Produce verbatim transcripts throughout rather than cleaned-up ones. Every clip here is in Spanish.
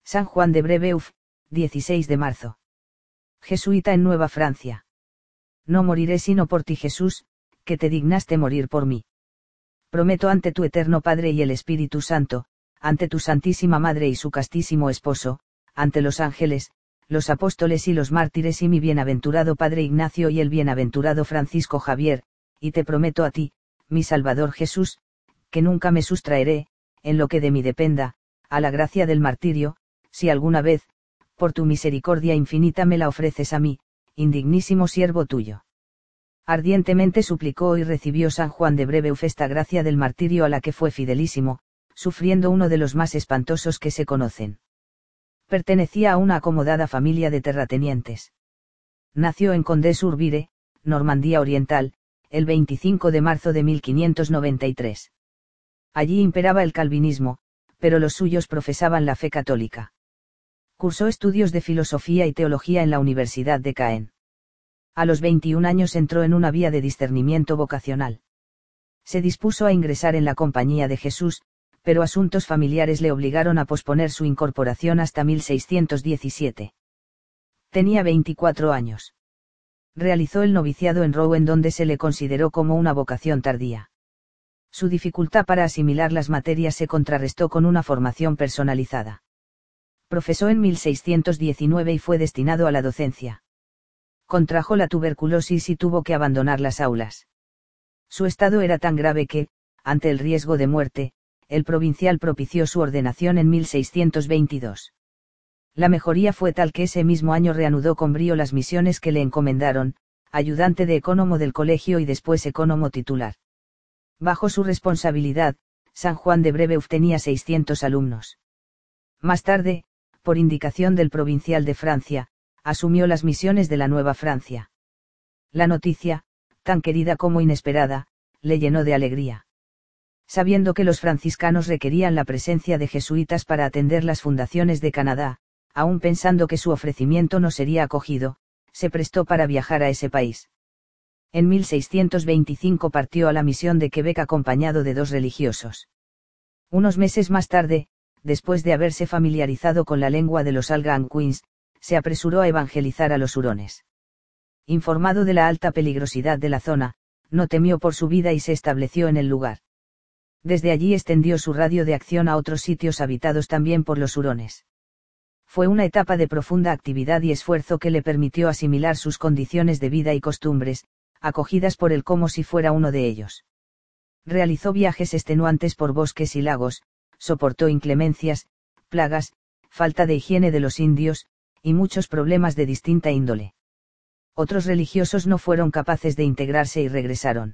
San Juan de Brebeuf, dieciséis de marzo. Jesuita en Nueva Francia. No moriré sino por ti, Jesús, que te dignaste morir por mí. Prometo ante tu eterno Padre y el Espíritu Santo, ante tu Santísima Madre y su castísimo Esposo, ante los ángeles, los apóstoles y los mártires y mi bienaventurado Padre Ignacio y el bienaventurado Francisco Javier, y te prometo a ti, mi Salvador Jesús, que nunca me sustraeré, en lo que de mí dependa, a la gracia del martirio, si alguna vez, por tu misericordia infinita me la ofreces a mí, indignísimo siervo tuyo. Ardientemente suplicó y recibió San Juan de Brebeuf esta gracia del martirio a la que fue fidelísimo, sufriendo uno de los más espantosos que se conocen. Pertenecía a una acomodada familia de terratenientes. Nació en Condé-sur-Vire, Normandía Oriental, el veinticinco de marzo de mil quinientos noventa y tres. Allí imperaba el calvinismo, pero los suyos profesaban la fe católica. Cursó estudios de filosofía y teología en la Universidad de Caen. A los veintiún años entró en una vía de discernimiento vocacional. Se dispuso a ingresar en la Compañía de Jesús, pero asuntos familiares le obligaron a posponer su incorporación hasta mil seiscientos diecisiete. Tenía veinticuatro años. Realizó el noviciado en Rouen, donde se le consideró como una vocación tardía. Su dificultad para asimilar las materias se contrarrestó con una formación personalizada. Profesó en mil seiscientos diecinueve y fue destinado a la docencia. Contrajo la tuberculosis y tuvo que abandonar las aulas. Su estado era tan grave que, ante el riesgo de muerte, el provincial propició su ordenación en mil seiscientos veintidós. La mejoría fue tal que ese mismo año reanudó con brío las misiones que le encomendaron, ayudante de ecónomo del colegio y después ecónomo titular. Bajo su responsabilidad, San Juan de Brebeuf tenía seiscientos alumnos. Más tarde, por indicación del provincial de Francia, asumió las misiones de la Nueva Francia. La noticia, tan querida como inesperada, le llenó de alegría. Sabiendo que los franciscanos requerían la presencia de jesuitas para atender las fundaciones de Canadá, aún pensando que su ofrecimiento no sería acogido, se prestó para viajar a ese país. En mil seiscientos veinticinco partió a la misión de Quebec acompañado de dos religiosos. Unos meses más tarde, después de haberse familiarizado con la lengua de los Algonquins, se apresuró a evangelizar a los hurones. Informado de la alta peligrosidad de la zona, no temió por su vida y se estableció en el lugar. Desde allí extendió su radio de acción a otros sitios habitados también por los hurones. Fue una etapa de profunda actividad y esfuerzo que le permitió asimilar sus condiciones de vida y costumbres, acogidas por él como si fuera uno de ellos. Realizó viajes extenuantes por bosques y lagos, soportó inclemencias, plagas, falta de higiene de los indios, y muchos problemas de distinta índole. Otros religiosos no fueron capaces de integrarse y regresaron.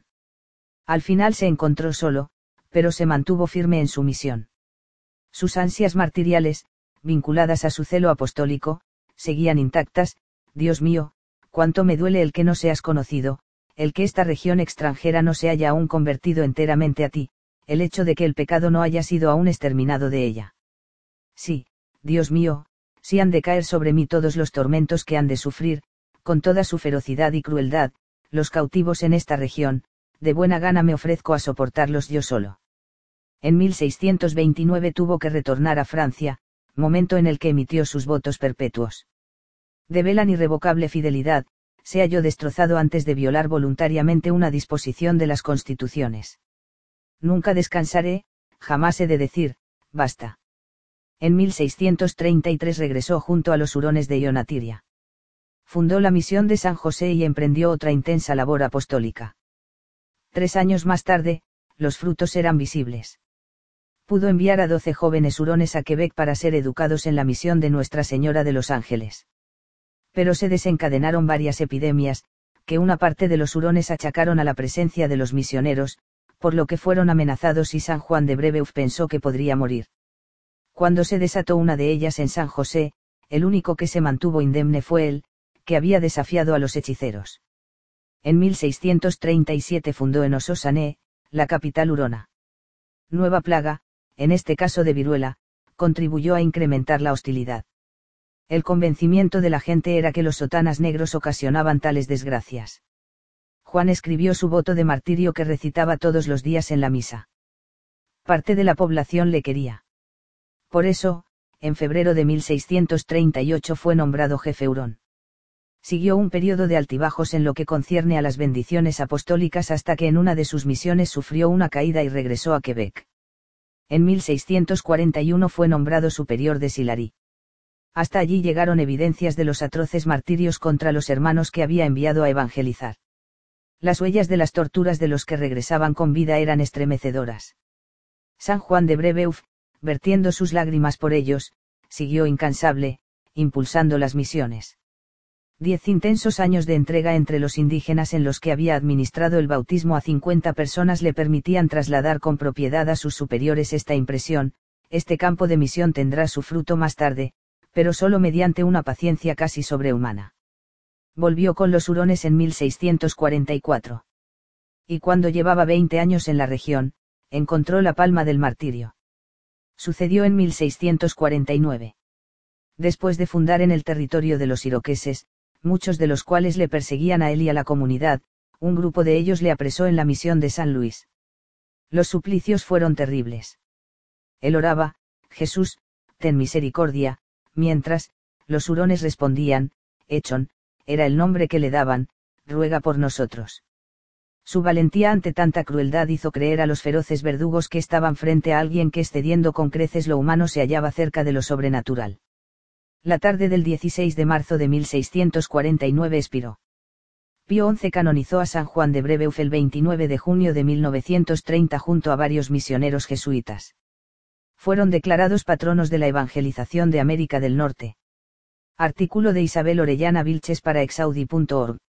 Al final se encontró solo, pero se mantuvo firme en su misión. Sus ansias martiriales, vinculadas a su celo apostólico, seguían intactas. Dios mío, cuánto me duele el que no seas conocido, el que esta región extranjera no se haya aún convertido enteramente a ti, el hecho de que el pecado no haya sido aún exterminado de ella. Sí, Dios mío, si han de caer sobre mí todos los tormentos que han de sufrir, con toda su ferocidad y crueldad, los cautivos en esta región, de buena gana me ofrezco a soportarlos yo solo. En mil seiscientos veintinueve tuvo que retornar a Francia, momento en el que emitió sus votos perpetuos. De velan irrevocable fidelidad, se halló destrozado antes de violar voluntariamente una disposición de las constituciones. Nunca descansaré, jamás he de decir, basta. En mil seiscientos treinta y tres regresó junto a los hurones de Ionatiria. Fundó la misión de San José y emprendió otra intensa labor apostólica. Tres años más tarde, los frutos eran visibles. Pudo enviar a doce jóvenes hurones a Quebec para ser educados en la misión de Nuestra Señora de los Ángeles. Pero se desencadenaron varias epidemias, que una parte de los hurones achacaron a la presencia de los misioneros, por lo que fueron amenazados y San Juan de Brebeuf pensó que podría morir. Cuando se desató una de ellas en San José, el único que se mantuvo indemne fue él, que había desafiado a los hechiceros. En mil seiscientos treinta y siete fundó en Ososané, la capital hurona. Nueva plaga, en este caso de viruela, contribuyó a incrementar la hostilidad. El convencimiento de la gente era que los sotanas negros ocasionaban tales desgracias. Juan escribió su voto de martirio que recitaba todos los días en la misa. Parte de la población le quería. Por eso, en febrero de mil seiscientos treinta y ocho fue nombrado jefe hurón. Siguió un periodo de altibajos en lo que concierne a las bendiciones apostólicas hasta que en una de sus misiones sufrió una caída y regresó a Quebec. En mil seiscientos cuarenta y uno fue nombrado superior de Sillery. Hasta allí llegaron evidencias de los atroces martirios contra los hermanos que había enviado a evangelizar. Las huellas de las torturas de los que regresaban con vida eran estremecedoras. San Juan de Brebeuf, vertiendo sus lágrimas por ellos, siguió incansable, impulsando las misiones. Diez intensos años de entrega entre los indígenas en los que había administrado el bautismo a cincuenta personas le permitían trasladar con propiedad a sus superiores esta impresión: este campo de misión tendrá su fruto más tarde, pero solo mediante una paciencia casi sobrehumana. Volvió con los hurones en mil seiscientos cuarenta y cuatro. Y cuando llevaba veinte años en la región, encontró la palma del martirio. Sucedió en mil seiscientos cuarenta y nueve. Después de fundar en el territorio de los iroqueses, muchos de los cuales le perseguían a él y a la comunidad, un grupo de ellos le apresó en la misión de San Luis. Los suplicios fueron terribles. Él oraba: Jesús, ten misericordia, mientras, los hurones respondían: Echon, era el nombre que le daban, ruega por nosotros. Su valentía ante tanta crueldad hizo creer a los feroces verdugos que estaban frente a alguien que, excediendo con creces lo humano, se hallaba cerca de lo sobrenatural. La tarde del dieciséis de marzo de mil seiscientos cuarenta y nueve expiró. Pío once canonizó a San Juan de Brebeuf el veintinueve de junio de mil novecientos treinta junto a varios misioneros jesuitas. Fueron declarados patronos de la evangelización de América del Norte. Artículo de Isabel Orellana Vilches para exaudi punto org.